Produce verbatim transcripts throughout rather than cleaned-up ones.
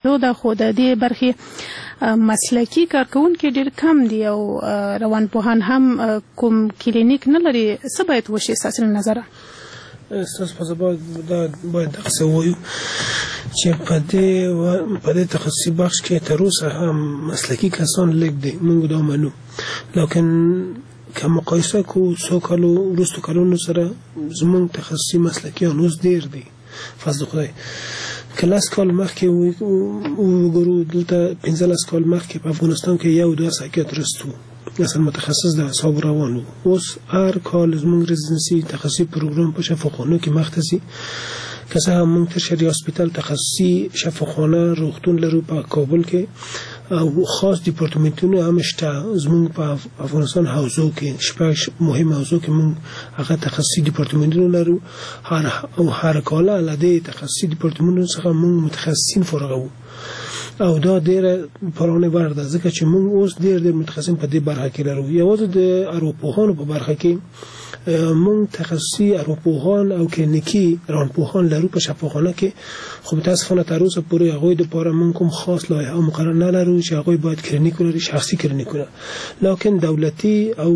نو د خو د دې برخې مسلکي کارکونکي ډېر کم دي او روانپوهان هم کوم کلینیک نه لري. څه باید وشي ستاسو له نظره؟ ستاسو په ځبا باید دغسې ووایو چې په دې په دې تخصصي بخش کې تر اوسه هم مسلکي کسان لږ دي، موږ دا منو. لیکن که مقایسه کړو څو کالو وروستو کلونو سره زموږ تخصصي مسلکیان اوس ډېر دي فضل خدای. که لس کال مخکې وګورو دلته پنځلس کال مخکې په افغانستان کې یو دوه سایکیاتریست وو اصلا متخصص د اعصاب روان وو. اوس هر کال زموږ رزیدنسي تخصصي پروګرام په شفاخانو کې مخته ځي. که څه هم موږ ترشري هاسپیټل تخصصي شفاخانه روغتون لرو په کابل کې او خاص دیپارتمنتونه هم شته. زموږ په افغانستان حوزو کې شپږ مهم حوزو کې موږ هغه تخصصي دیپارتمنتونه لرو هر او هر کاله له دې تخصصي دیپارتمنتونو څخه موږ متخصصین فارغو او دا ډېره پرانه برخه ده ځکه چې موږ اوس ډېر ډېر متخصصین په دې برخه کې لرو. یوازې د ارواپوهانو په برخه کې موږ تخصصي ارواپوهان او کلینیکي روانپوهان لرو په شفاخانه کې، خو متاسفانه تر اوسه پورې هغوی دپاره موږ کوم خاص لایحه مقرر نه لرو چې هغوی باید کلینیک ولري، شخصي کلینیکونه. لیکن دولتي او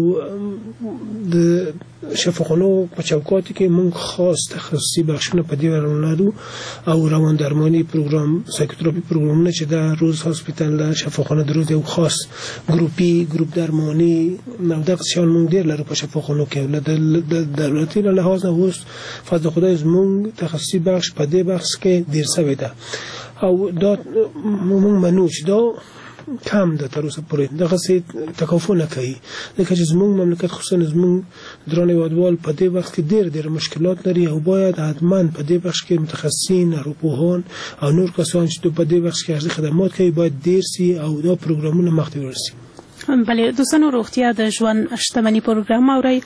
د شفاخانو په چوکاټ کې موږ خاص تخصصي بخشونه په دې ورونه لرو او روان درماني پروګرام سایکوتراپي پروګرامونه چې د روز هاسپیټل د شفاخانه د روز یو خاص ګروپي ګروپ درماني نو دغه شان موږ ډېر لرو په شفاخانو کې. د دولتي له لحاظ نه اوس فضل خدای زموږ تخصصي بخش په دې بخش کې ډېر سوی ده او دا موږ منو چې دا کم ده تر اوسه پورې دغسې تکافو نه کوي. ځکه چې زموږ مملکت خصوصا زموږ درانه هېوادوال په دې بخش کې ډېر ډېر مشکلات لري او باید حتما په دې بخش کې متخصصین ارواپوهان او نور کسان چې په دې بخش کې ارزي خدمات کوي باید ډېر سي او دا پروګرامونه مخته ورسي. بله دوستانو، روغتیا د ژوند شتمني پروګرام اورئ.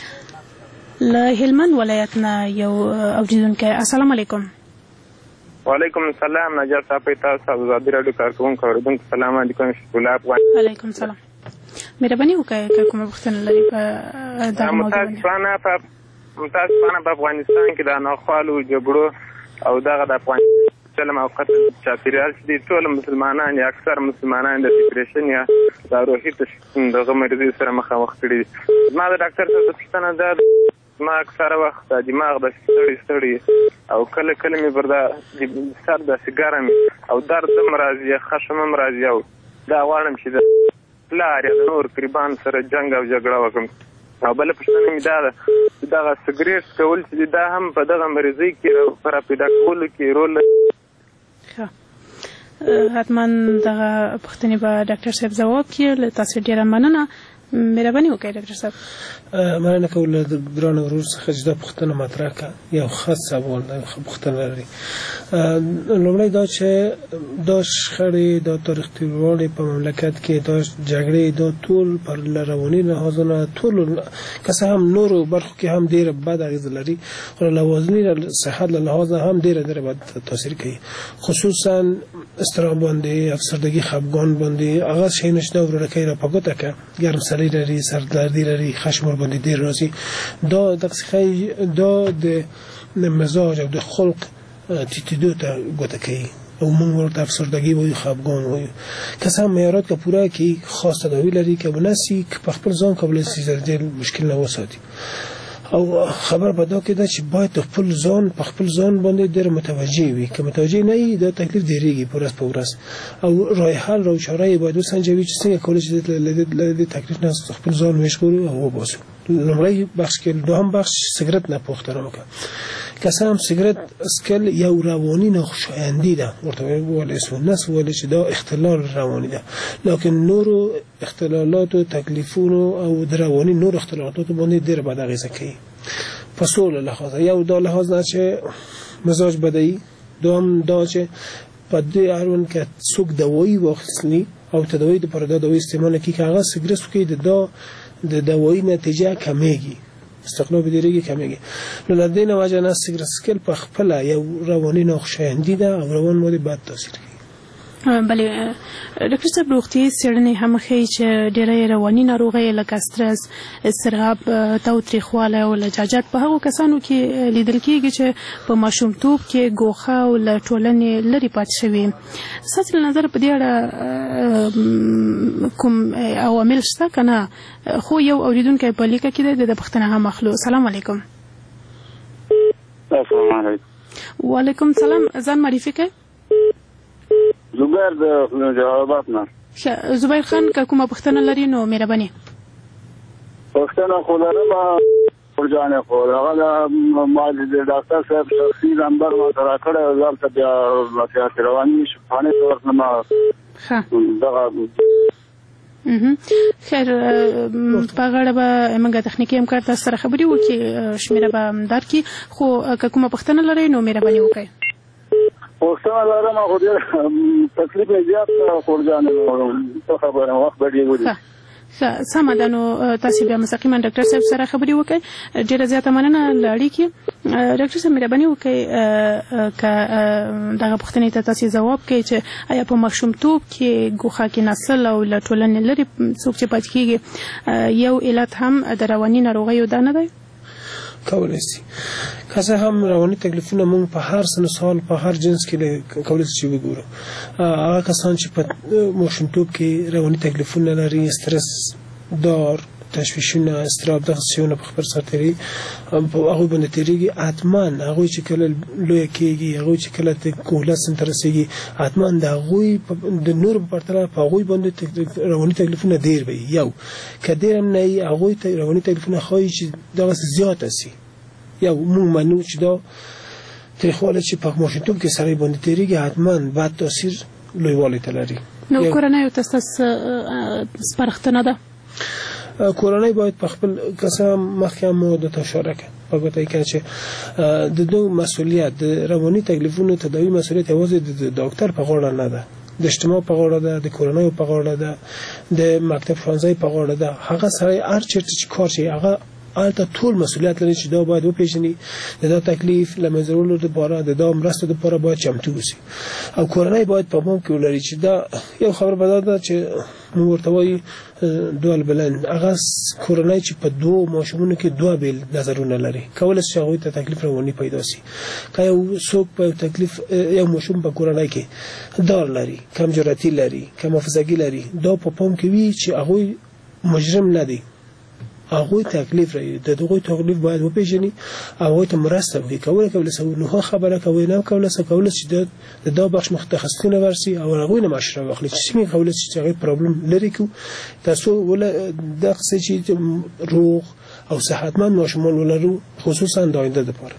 له هلمند ولایت نه یو اوریدونکی. السلام علیکم. وعلیکم السلام. نجار صاحب تاسو ازادي رادیو کارکونکو اوریدونکو سلام علیکم. شکر افغان. علیکم السلام. مهرباني وکړئ که کومه پوښتنه لري په دغه موضوع باندې. متاسفانه په افغانستان کې د ناخوالو جګړو او دغه د افغانستان ظلم او قتل چاپیریال چې ټول مسلمانان یا اکثر مسلمانان د ډیپریشن یا د روحي دغه مرضي سره مخامخ کړي دي. ما د ډاکټر څخه پوښتنه ده، ما اکثره وخت د دماغ د ستړي ستړي او کله کله مې پر دا سر داسې ګرم او درد هم راځي، خشم هم راځي او دا غواړم چې د پلار یا د نور قربان سره جنګ او جګړه وکړم. او بله پوښتنه مې دا ده چې دغه سګرېټ کول چې دا هم په دغه مرضۍ کې پر پیدا کولو کې رول لري. حتما دغه پوښتنې به ډاکټر صاحب ځواب کړي. له تاسو ډېره مننه. مهرباني وکړئ ډاکټر صاحب. مننه کوم له ګرانو ورور څخه چې دا پوښتنه مطرح کړه. یو ښه سوال دی، ښه پوښتنه لري. لومړی دا چې دا شخړې دا تاریخیتوالی په مملکت کې دا جګړې دا ټول پر رواني لحاظونه ټول که څه هم نورو برخو کې هم ډېره بد اغېزه لري، خو له لوازمي صحت له لحاظه هم ډېره ډېره بد تاثیر کوي، خصوصا اضطراب باندې، افسردګي، خفګان باندې. هغه شی نشته ورکه را پګوته که ګرمسري لري، سردردي لري، خشم باندې ډېر راځي. دا دغه دا د مزاج او د خلق تیتیدو ته ګوته کوي او موږ ورته افسردګي وایو، خفګان وایو. که څه هم معیارات که پوره کړي خاص تداوي لري که ونسي که په خپل ځان کولی شي ډېر مشکل نه وساتي. او خبر په دا کې ده چې باید خپل ځان په خپل ځان باندې ډېر متوجه وي. که متوجه نه وي دا تکلیف ډېرېږي په ورځ په ورځ او راه حل او چاره یې باید وسنجوي چې څنګه کولی شي له دې تکلیف نه خپل ځان وژغورو او وباسو. لومړی بخش کې دوهم بخش سګرټ نه پوښتنه وکړه. که څه هم سګرټ څکل یو رواني ناخوشایندي ده، ورته ویلی سنت ویلی چې دا اختلال رواني ده، لیکن نورو اختلالاتو تکلیفونو او د رواني نور اختلالاتو باندې ډېره بد اغېزه کوي په څو له لحاظه. یو دا لحاظ ده چې مزاج بدوي، دوهم دا چې په دې اړوند که څوک دوایي واخیستلي او تداوي دپاره دا دوایي استعمال کړي که هغه سګرټ وکړي د دا د دوایي نتیجه کمیږي، استقلاب دیریږي کمیږي. نو له دې نه وجه نه سګرټ څکل په خپله یو رواني ناخوشایندي ده او روان باندې بد تاثیر کوي. بله ډاکټر صاحب روغتي څېړنې هم ښیي چې ډېری رواني ناروغۍ لکه سټرس اضطراب تاوتریخوالی او لجاجت په هغو کسانو کې لیدل کېږي چې په ماشومتوب کې ګوښه او له ټولنې لرې پاتې شوي. ستاسې له نظره په دې اړه کوم عوامل شته که نه؟ خو یو اورېدونکی په لیکه کې دی د ده پوښتنه هم اخلو. سلام علیکم. السلام علیکم. وعلیکم سلام. ځان معرفي کړئ. زبیر د جوابات نه. زبیر خان که کومه پوښتنه لري نو مهرباني. پوښتنه خو لرم ورجانې خو هغه ما د ډاکټر صاحب شخصي نمبر ما سره کړی او دلته بیا وضعیت رواني شفانې ته ورتلم. دغه خیر په غاړه به موږ تخنیکي همکار تاسو سره خبرې وکړي، شمیره به هم درکړي، خو که کومه پوښتنه لرئ نو مهرباني وکړئ. پوښتنه لرم خو ډېر تکلیف یې زیات خورجانې ته خبره وخت به ډېر ودي. ښه سمه ده، نو تاسې بیا مستقیما ډاکټر صاحب سره خبرې وکړئ. ډېره زیاته مننه له اړیکې. ډاکټر صاحب مهرباني وکړئ که دغه پوښتنې ته تاسې ځواب کوئ چې آیا په ماشومتوب کې ګوښه کېناستل او له ټولنې لرې څوک چې پاتې کېږي یو علت هم د رواني ناروغیو دا نه دی؟ کولی شي که څه هم رواني تکلیفونه موږ په هر سن سال په هر جنس کې کولی شي وګورو. هغه کسان چې په ماشومتوب کې رواني تکلیفونه لري، استرس، دار، تشویشونه، اضطراب، دغه څیونه په خپل سر تېري هغوی باندې تېرېږي. حتما هغوی چې کله لویه کېږي، هغوی چې کله کهولت سن ته رسېږي، حتما د هغوی د نورو په پرتله په هغوی باندې رواني تکلیفونه ډېر وي. یو که ډېر هم نه وي، هغوی ته رواني تکلیفونه ښایي چې دغسې زیاته سي. یو موږ منو چې دا تریخوالی چې په ماشومتوب کې سړی باندې تېرېږي حتما بد تاثیر لویوالي ته لري. نو کورنیو ته ستاسو سپارښتنه ده؟ کورنۍ باید په خپل کسه مخکې هم مو درته اشاره کړه په ګوته کې چې د دوی مسؤلیت د رواني تکلیفونو تداوي مسؤلیت یوازې د ډاکټر په غاړه نه ده، د اجتماع په غاړه ده، د کورنیو په غاړه ده، د مکتب ښوونځي په غاړه ده. هغه سړی هر چېرته چې کار شي هغه هلته ټول مسؤلیت لري چې دا باید وپېژني، د دا تکلیف له منځه وړلو دپاره، د دا مرستو دپاره باید چمتو اوسي. او کورنۍ باید په پام کې ولري چې دا یو خبره به دا ده چې موږ ورته وایي دوال بلند. هغه کورنۍ چې په دوو ماشومونو کې دوه بېل نظرونه لري، کولی شي هغوی ته تکلیف رواني پیدا شي. که یو څوک په تکلیف یو ماشوم په کورنۍ کې دار لري، کمجراتي لري، کم حافظګي لري، دا په پام کې وي چې هغوی مجرم نه دي، هغوی تکلیف لري، د هغوی تکلیف باید وپېژني، هغوی ته مرسته وکړي. کولی کولی شي نو خبره کوي، نه کولی شي کولی شي د دا بخش متخصصینه ورسي او هغوی نه مشوره واخلي چې څنګه کولی شي چې هغوی پرابلم لري کړو تاسو ولا دغسې چې روغ او صحتمند ماشومان ولرو، خصوصا د آینده دپاره.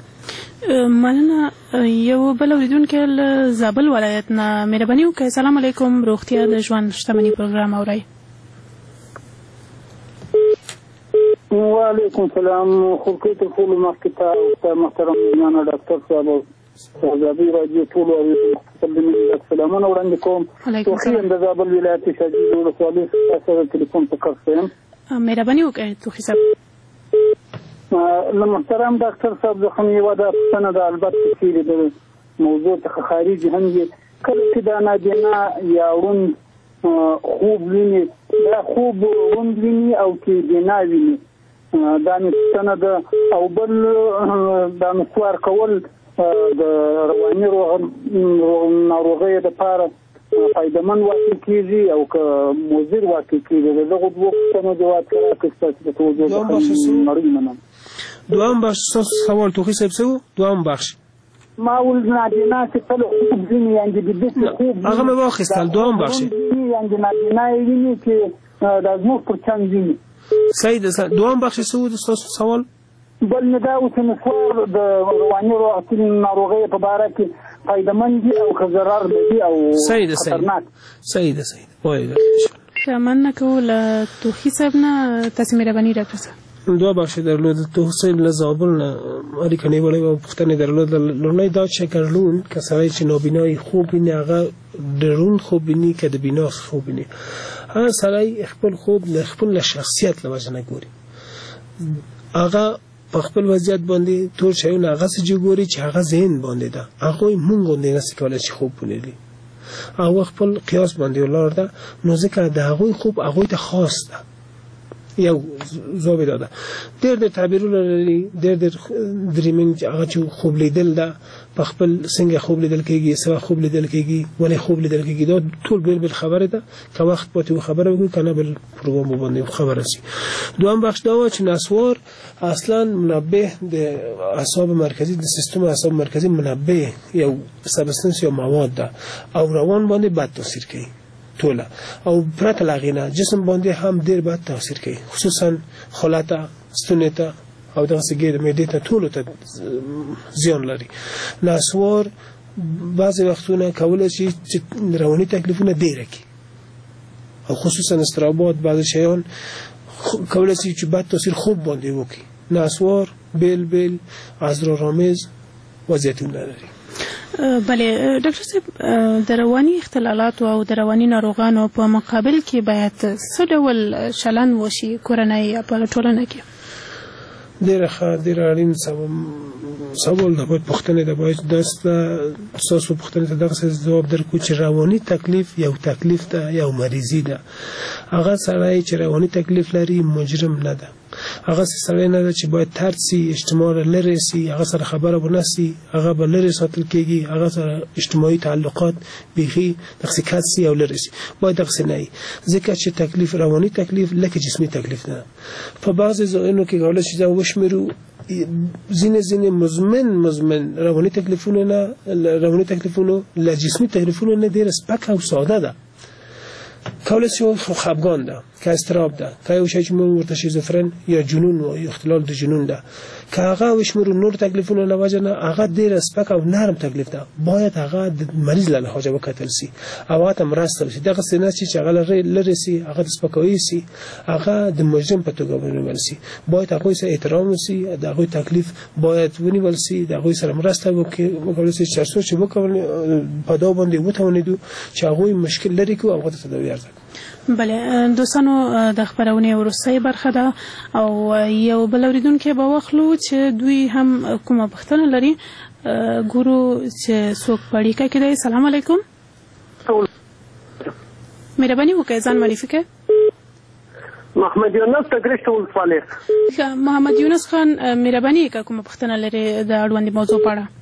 مننه. یو بل اورېدونکی له زابل ولایت نه مهرباني وکړئ. سلام علیکم. روغتیا د ژوند شتمني پروګرام اورئ. وعلیکم السلام. خو کې ته ټول مخکته او محترم میلمانه ډاکټر صاحب او ازادي راډیو ټول او سلامونه وړاندې کوم. توخی د زابل ولایت شاجوی ولسوالۍ سره ټلیفون په کار یم. مهرباني وکړئ توخی صاحب. نو محترم ډاکټر صاحب زه هم یوه دا پوښتنه ده، البته چې د موضوع څخه خارج هم وي. کله چې دا نابینا یا ړوند خوب ویني، دا خوب ړوند ویني او چې بینا ویني، دا مې پوښتنه ده. او بل دا مسوار کول د رواني ناروغیو دپاره فایدهمند واقع کېږي او که مضر واقع کېږي؟ د دغو دوو پوښتنو جواب که راکړئ ستاسو د توجه څخه نړۍ منم. دوهم بخش ستاسو سوال توخی صاحب څه و؟ دوهم بخش ما ول نابینا چې کله خوب ویني، یعنې د داسې خوب هغه مې واخیستل. دوهم بخش یعنې د نابینا یې ویني چې دا زموږ پر څنګ ویني. صحیح ده. دوهم بخش څه و د ستاسو سوال؟ بل مې دا و چې مسوار د رواني ناروغیو په باره کې فایدهمند دي او که ضرر لري او خطرناک؟ صحیح ده. صحیح ده. وایي ښه مننه کوو له توخي صاحب نه. تاسې مهرباني ډاکټر صاحب. دوه بخش درلود. توخي صاحب له زابل نه اړیکه نیولې وه، پوښتنې درلود. لومړی دا چې که ړوند که سړی چې نابینایي خوب ویني، هغه د ړوند خوب ویني که د بینا خوب ویني، هغه سړی خپل خوب له خپل شخصیت له وجې نه ګوري. هغه په خپل وضعیت باندې ټول شیونه هغسې چې ګوري چې هغه ذهن باندې ده. هغوی مونږ غوندې نسي کولی چې خوب ولري. او خپل قیاس باندې ولاړ ده، نو ځکه د هغوی خوب هغوی ته خاص ده. یو زوبې ده ډېر ډېر تعبیرونه لري، ډېر ډېر دریمینګ هغه چې خوب لیدل ده په خپل څنګه خوب لیدل کېږي، څه خوب لیدل کېږي، ولې خوب لیدل کېږي، دا ټول بیل بیل خبره ده. که وخت پاتې خبره وکړو کنه بل پروګرام باندې خبره سي. دوام بخش دا چې نسوار اصلا منبه د اعصاب مرکزی د سیستم اعصاب مرکزی منبه یو سبستانس یا مواد ده او روان باندې بد تاثیر کوي ټوله، او پرته لاغینه جسم باندې هم ډیر بد تاثیر کوي، خصوصا خلات ستونې ته او دغه سګیر معدې ته ټولو ته زیان لري. نسوار بعضی وختونه کولای شي چې رواني تکلیفونه ډیر کړي او خصوصا استرابات بعضی شیان کولای شي چې بد تاثیر خوب باندې وکړي. نسوار بیل بیل ازرارآمیز وضعیتونه لري. بله ډاکټر صاحب، د رواني اختلالات او د رواني ناروغانو په مقابل کې باید څه ډول چلند وشي کورنۍ په ټولنه کې؟ ډېره ښه ډېره اړین سوال ده. باید پوښتنې ده، باید داسته ستاسو پوښتنې ته دغسې ځواب درکړو چې رواني تکلیف یو تکلیف ده، یو مریضي ده. هغه سړی چې رواني تکلیف لري مجرم نه ده، هغه سړی نه ده چې باید طرد سي، اجتماع لرې سي، هغه سره خبره ونه سي، هغه به لرې ساتل کېږي، هغه سره اجتماعي تعلقات بیخي دغسې کټ سي او لرې سي. باید دغسې نه وي، ځکه چې تکلیف رواني تکلیف لکه جسمي تکلیف نه. په بعضې ځایونو کې کولی شي دا وشمېرو ځینې ځینې مزمن مزمن رواني تکلیفونه نه رواني تکلیفونه له جسمي تکلیفونو نه ډېره سپکه او ساده ده. کولی شي خفګان ده، که اضطراب ده، که یو شی چې موږ ورته شیزوفرن یا جنون وایو، اختلال د جنون ده، که هغه وشمېرو نور تکلیفونه له وجه نه هغه ډېره سپک او نرم تکلیف ده، باید هغه د مریض له لحاظه وکتل سي او هغه ته مرسته وشي. دغسې نه چې هغه لرې سي، هغه د سپکاوي سي، هغه د مجرم په توګه ونیول سي. باید هغوی سره احترام وسي، د هغوی تکلیف باید ونیول سي، د هغوی سره مرسته وکړل سي، تر څو چې په دا باندې وتوانېدو چې هغوی مشکل لرې کړو او هغه ته تداوي ارزه کړو. بله دوستانو، د خبرونې وروستۍ برخه ده او یو بل اوریدونکی به واخلو چې دوی هم کومه پوښتنه لري. ګورو چې څوک په اړیکه کې دی. سلام علیکم. مهرباني وکړئ ځان معرفي کړئ. محمد یونس تګرشت ولسوالۍ. محمد یونس خان، مهرباني وکړئ کومه پوښتنه لري د اړوندې موضوع په اړه؟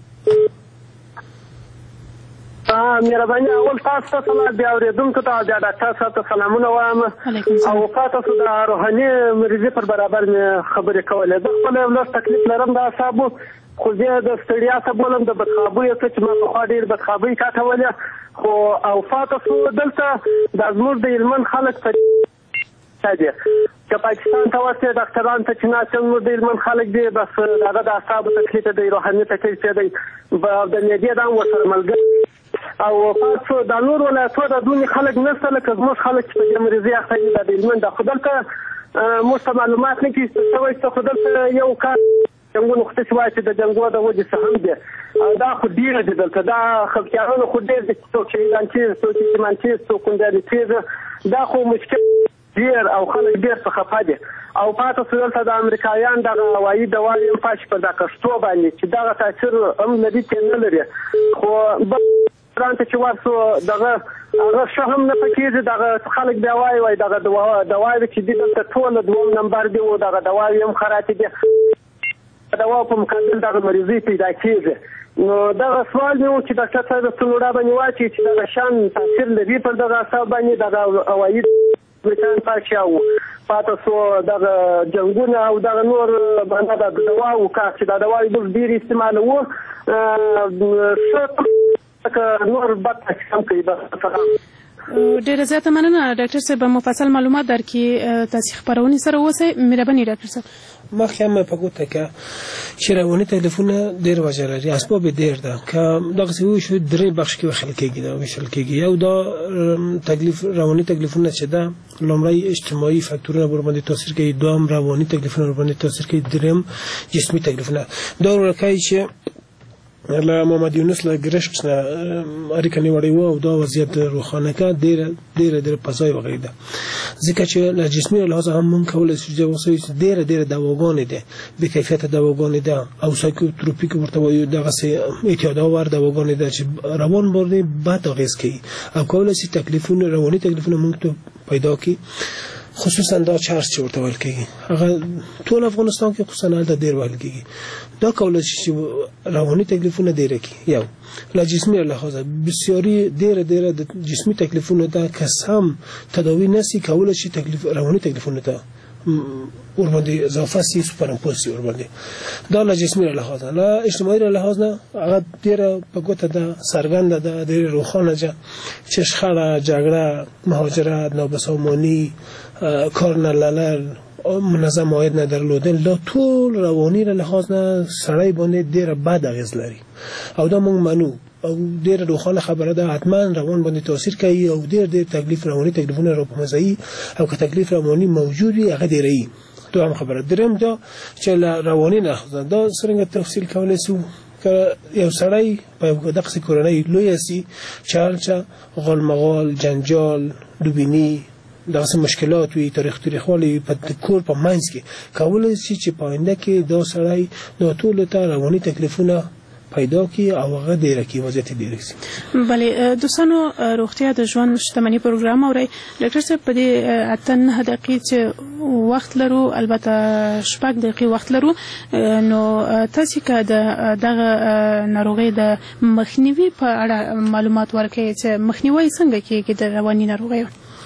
مهرباني اول تاسو ته سلام، بیا اورېدونکو ته بیا ډاکټر صاحب ته سلامونه وایم او تاسو د روحاني مریضۍ پر برابر مې خبرې کولې. زه خپل یو لږ تکلیف لرم د اعصابو، خو زه د ستړیا څخه بولم د بدخوابۍ څه چې ما پخوا ډېر بدخوابۍ کاټولې، خو او تاسو دلته دا زموږ د هلمند خلک څه دي چې پاکستان ته ورته ډاکټران ته چې ناست زموږ د هلمند خلک دي، بس هغه د اعصابو تکلیف دی، روحاني تکلیف دی، د معدې دا هم ورسره ملګری او تاسو د نور ولایتونو د دونې خلک نشته لکه زموږ خلک چې په دې مریضۍ اخته دي د هلمند. خو دلته موږ ته معلومات نه کېږي شوی چې خو دلته یو کار جنګونه خو څه وایي چې د جنګونو د وجې څه هم دي، دا خو ډېره دي دلته، دا خلکیانونه خو ډېر دي، څوک شهیدان کېږي، څوک یتیمان کېږي، څوک کونډیانې کېږي، دا خو مشکل ډېر او خلک ډېر څه خفه دي. او پاته سو دلته د امریکایان دغه هوایي دواړې هم پاشي په دا کښتو باندې چې دغه تاثیر هم لري چې نه لري، خو ته چې ورسو دغه هغه ښه هم نه پکېږي. دغه خلک بیا وایي وایي دغه دواوې چې دي دلته ټوله دوم نمبر دي او دغه دواوې هم خراتې دي، دوا په مقابل دغه مریضۍ پیدا کېږي. نو دغه سوال مې و چې ډاکټر صاحب د ستونوړه باندې واچوي چې دغه شان تاثیر لري پر دغه اعصاب باندې دغه هوایي برټان پاشي او پاته سو دغه جنګونه او دغه نور باندې د دواو کار چې دا دواوې موږ ډېرې استعمالوو نور بد هم کوي. ډېره زیاته مننه ډاکټر صاحب، مفصل معلومات درکړي. تاسو خبرونې سره اوسئ. مهرباني ډاکټر صاحب. مخکې هم په ګوته کې چې رواني تکلیفونه ډېر وجه لري، اسباب یې ډېر ده. که دغسې وویشو درې بخش کې ویشل کېږي دا ویشل کېږي. یو دا تکلیف رواني تکلیفونه چې ده لومړی اجتماعي فاکتورونه ورباندې تاثیر کوي، دویم رواني تکلیفونه ورباندې تاثیر کوي، درېیم جسمي تکلیفونه. دا ورکوي چې لا محمد یونس لا گرشت نه اریکنی وړي وو دا وضعیت روخانه کا ډیر ډیر ډیر پزای وغیده ځکه چې له جسمي لحاظ هم مونږ کولای شو چې وسوي ډیر ډیر دواګانې ده به کیفیت دواګانې ده او سایکوتروپیک ورته وایي دغه سي اعتیادآور دواګانې ده چې روان باندې بد اغیز کوي او کولای شي تکلیفونه رواني تکلیفونه مونږ ته پیدا کوي خصوصا دا چارج چې ورته ویل کېږي هغه ټول افغانستان کې خصوصا هلته ډېر ویل کېږي دا کولای شي چې رواني تکلیفونه ډېره کړي یو له جسمي لحاظه بسیاري ډېره ډېره د جسمي تکلیفونه ده کس هم تداوی نسی کولای شي تکلیف رواني تکلیفونه ده ورباندې اضافه سي سوپرامپوز سي ورباندې دا له جسمي لحاظه له اجتماعي لحاظه هغه ډېره په ګوته ده څرګنده ده ډېره روښانه ده چې شخړه جګړه مهاجرت نابسامانی کار نه لرل منظم عاید نه درلودل دا ټول رواني له لحاظ نه سړی باندې ډېر بد اغیز لري او دا موږ منو او ډېر روښانه خبره ده حتما روان باندې تاثیر کوي او ډېر ډېر تکلیف رواني تکلیفونه را په مزایي او که تکلیف رواني موجود وي هغه ډېرې تو هم خبره درم دا چې رواني نه دا څنګه تفصیل کولای شو که یو سړی په دغه کورنۍ لوی سي چارچا غول مغول جنجال دوبینی دغه مشکلات وي تاریخ تاریخوالي په کور په منځ کې کولای شي چې پاینده کې دا سړی دا ټول ته رواني تکلیفونه پیدا کی او هغه ډیره کی وضعیت ډیره شي. بله دوستانو روغتیا د ژوند شتمنۍ پروګرام اوري ډاکټر صاحب په دې اته نه دقیقې چې وخت لرو البته شپږ دقیقې وخت لرو نو تاسو که دغه ناروغي د مخنیوي په اړه معلومات ورکړئ چې مخنیوي څنګه کیږي د رواني ناروغیو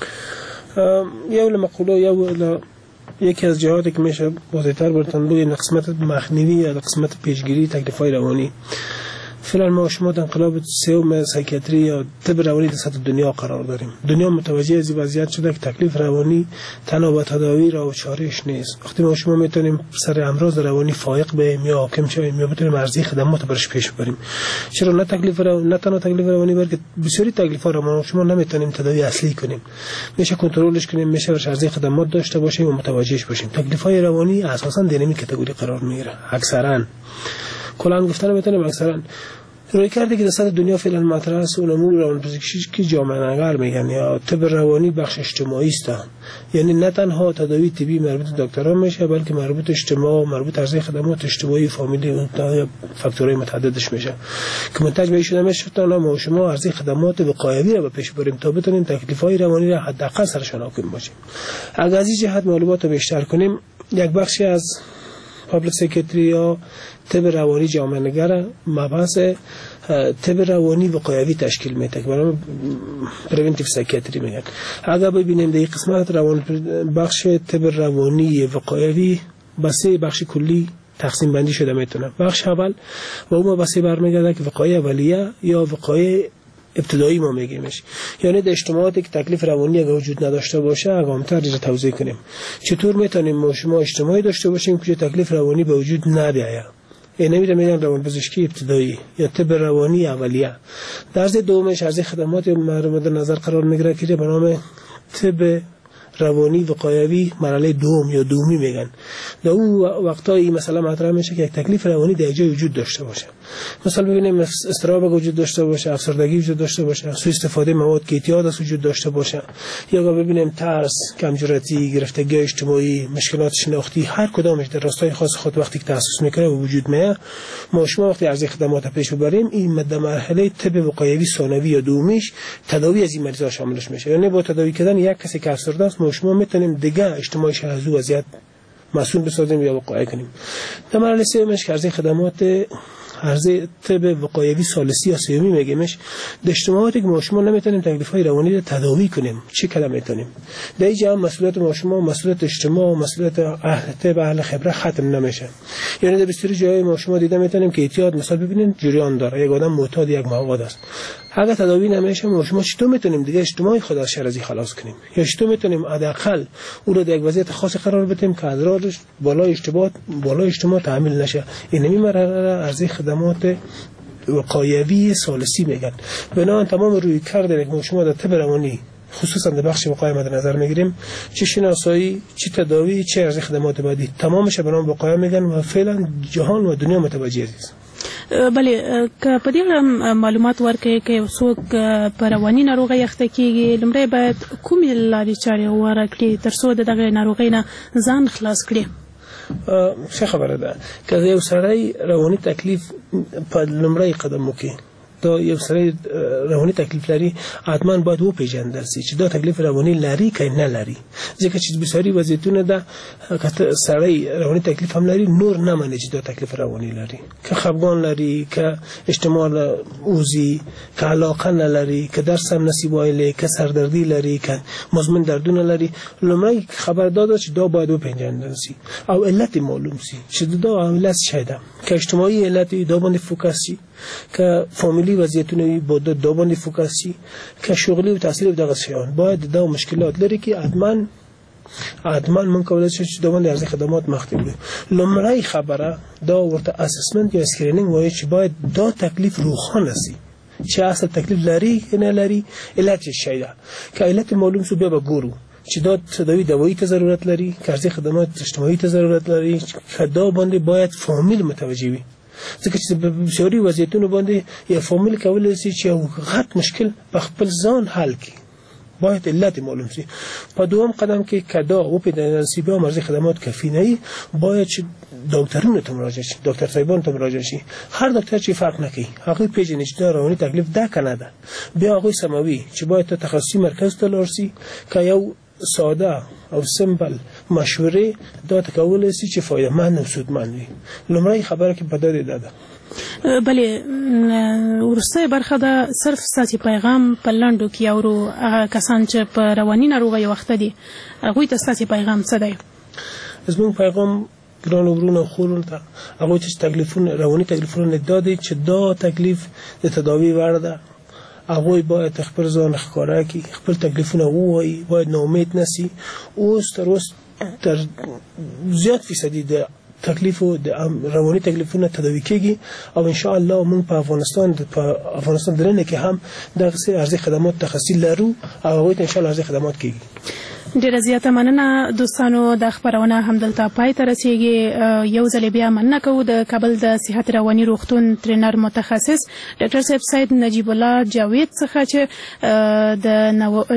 یو له مقوله یو له یکی از جهاتی که میشه واضح‌تر برتن روی قسمت مخنیوی یا قسمت پیشگیری تکلیف‌های روانی فعلا ما شما در انقلاب سوم سایکیاتری یا طب روانی در سطح دنیا قرار داریم. دنیا متوجه از وضعیت شده که تکلیف روانی تنها با تداوی راه و چاره‌اش نیست. وقتی ما شما میتونیم سر امراض روانی فائق بیم یا حاکم شویم یا بتونیم ارزی خدمات برش پیش ببریم. چرا نه تکلیف روانی نه تنها تکلیف روانی بلکه بسیاری تکلیف‌ها رو ما شما نمیتونیم تداوی اصلی کنیم. میشه کنترلش کنیم، میشه برش ارزی خدمات داشته باشیم و متوجهش باشیم. تکلیف‌های روانی اساساً دینامیک کاتگوری قرار میگیره. اکثرا کلان گفتن میتونیم اکثرا روی کرده که در سطح دنیا فعلا مطرح است اون امور روانپزشکی که جامعه نگر میگن یا طب روانی بخش اجتماعی است، یعنی نه تنها تداوی طبی مربوط به دکتران میشه بلکه مربوط اجتماع مربوط ارزی خدمات اجتماعی فامیلی و فاکتورهای متعددش میشه که منتج به شده میشه تا ما شما ارزی خدمات وقایوی رو به پیش بریم تا بتونیم تکلیف‌های روانی را حداقل سرشان حاکم باشیم. اگر از این جهت معلومات رو بیشتر کنیم یک بخشی از پابلیک سایکیاتری یا طب روانی جامعه نگر مبحث طب روانی وقایوی تشکیل میده که برای پریونتیو سایکیاتری میگن. اگر ببینیم در این قسمت روان بخش طب روانی وقایوی به سه بخش کلی تقسیم بندی شده میتونه. بخش اول و اون به سه برمیگرده که وقایع اولیه یا وقایع ابتدایی ما میگیمش، یعنی در اجتماعاتی که تکلیف روانی اگه وجود نداشته باشه اقامتر رو توضیح کنیم. چطور میتونیم ما شما اجتماعی داشته باشیم که تکلیف روانی به وجود نبیاید؟ این نمیره میگن روانپزشکی ابتدایی یا طب روانی اولیه. درس دومش ارزی خدمات مورد نظر قرار میگیره که به نام طب روانی وقایوی مرحله دوم یا دومی میگن. در اون وقتایی مثلا مطرح میشه که یک تکلیف روانی در جای وجود داشته باشه. مثلا ببینیم اضطراب وجود داشته باشه، افسردگی وجود داشته باشه، سوء استفاده مواد که اعتیاد از وجود داشته باشه، یا ببینیم ترس، کمجرتی، گرفتگی اجتماعی، مشکلات شناختی، هر کدامش در راستای خاص خود وقتی که تخصص میکنه و وجود میاد ما شما وقتی ارزی خدمات پیش ببریم این مد مرحله طب وقایوی ثانوی یا دومیش تداوی از این مریضا شاملش میشه. یعنی با تداوی کردن یک کسی که افسرده است ما شما میتونیم دیگه اجتماعی از او وضعیت مسئول بسازیم یا وقایع کنیم. در مرحله سومش که ارزی خدمات ارزی طب وقایوی ثالثی یا سومی میگیمش در اجتماعاتی که ما شما نمیتونیم تکلیف‌های روانی رو تداوی کنیم چه کلا میتونیم. در اینجا مسئولیت ما شما مسئولیت اجتماع و مسئولیت اهل طب اهل خبره ختم نمیشه. یعنی در بسیاری جای ما شما دیده میتونیم که اعتیاد مثلا ببینید جریان داره، یک آدم معتاد یک مواد است، اگه تداوی نمیشه ما شما چطور میتونیم دیگه اجتماعی خود از شر از خلاص کنیم یا چطور میتونیم حداقل او رو در یک وضعیت خاصی قرار بدیم که اضرارش بالای اجتماع بالای اجتماع تحمل نشه. این نمی مرحله ارزی خدمات وقایوی ثالثی میگن. بنابراین تمام روی کرده که شما در طب روانی خصوصا در بخش وقایع مد نظر میگیریم چه شناسایی چه تداوی چه ارزی خدمات بعدی تمامش به نام وقایع میگن و فعلا جهان و دنیا متوجه است. بلې که په دې معلومات ورکړئ که یو څوک په رواني ناروغۍ اخته کېږي لومړی باید کومې لارې چارې غوره کړي تر څو د دغه ناروغۍ نه ځان خلاص کړي؟ ښه خبره ده که یو سړی رواني تکلیف په لومړی قدم وکړي دا یو سړی رواني تکلیف لري حتما باید وپېژندل شي چې دا تکلیف رواني لري که نه لري ځکه چې بسیاري وضعیتونه ده که سړی رواني تکلیف هم لري نور نه مني چې دا تکلیف رواني لري که خفګان لري که اجتماع اوزي که علاقه نه لري که درس هم نصیب وایلی که سردردي لري که مزمن دردونه لري لومړی خبر داده چې دا باید وپېژندل شي او علت معلوم شي چې دا علت څه ده که اجتماعي علت دا باندې فوکس شي که فامیلی وضعیتونه با دا باندې فوکس شي که شغلي او تحصیلي دغه شیان باید دا مشکلات لري که حتما حتما من کولای شي چې دا باندې ارزښت خدمات مخته وي لومړی خبره دا ورته اسسمنت یا اسکرینینګ وایي چې باید دا تکلیف روښانه شي چې اصل تکلیف لري که نه لري علت شي ده که علت معلوم شو بیا به ګورو چې دا تداوی دوایی ته ضرورت لري که ارزښت خدمات اجتماعي ته ضرورت لري که دا باندې باید فامیل متوجه وي ځکه چې په بسیاري وضعیتونو باندې یو فامیل کولی شي چې یو غټ مشکل په خپل ځان حل کړي باید علت معلوم شي په دوم قدم کې که دا وپېژندل شي بیا هم ارزښت خدمات کافي نه وي باید چې ډاکټرونو ته مراجعه شي ډاکټر صاحبانو ته مراجعه شي هر ډاکټر چې فرق نه کوي هغوی پېژني چې دا رواني تکلیف ده که نه ده بیا هغوی سموي چې باید ته تخصصي مرکز ته لاړ شي که یو ساده او سمپل مشورې دا ته کولی شي چې فایدهمند او سودمند وي لومړی خبره کې په دا ده ده بلې وروستۍ برخه ده صرف ستاسې پیغام په لنډو کې اورو هغه کسان چې په رواني ناروغیو اخته دي هغوی ته ستاسې پیغام څه دی؟ زموږ پیغام ګرانو ورونو او خورو ته هغوی چې تکلیفونه رواني تکلیفونه دا دی چې دا تکلیف د تداوي وړ ده هغوی باید خپل ځان ښکاره کړي خپل تکلیفونه ووایي باید ناامید نشي اوس تر اوس تر زیات فیصدي د تکلیفو د رواني تکلیفونه تداوي کېږي او ان شاء الله موږ په افغانستان په افغانستان درنه کې هم دغسې ارزښت خدمات تخصصي لرو او هغوی ته ان شاء الله ارزښت خدمات کېږي. ډیره زیاته مننه دوستانو د خبرونه همدلته پای ته رسیږي یو ځل بیا مننه کوو د کابل د صحت رواني روغتون ټرینر متخصص ډاکټر صاحب سید نجیب الله جاوید څخه چې د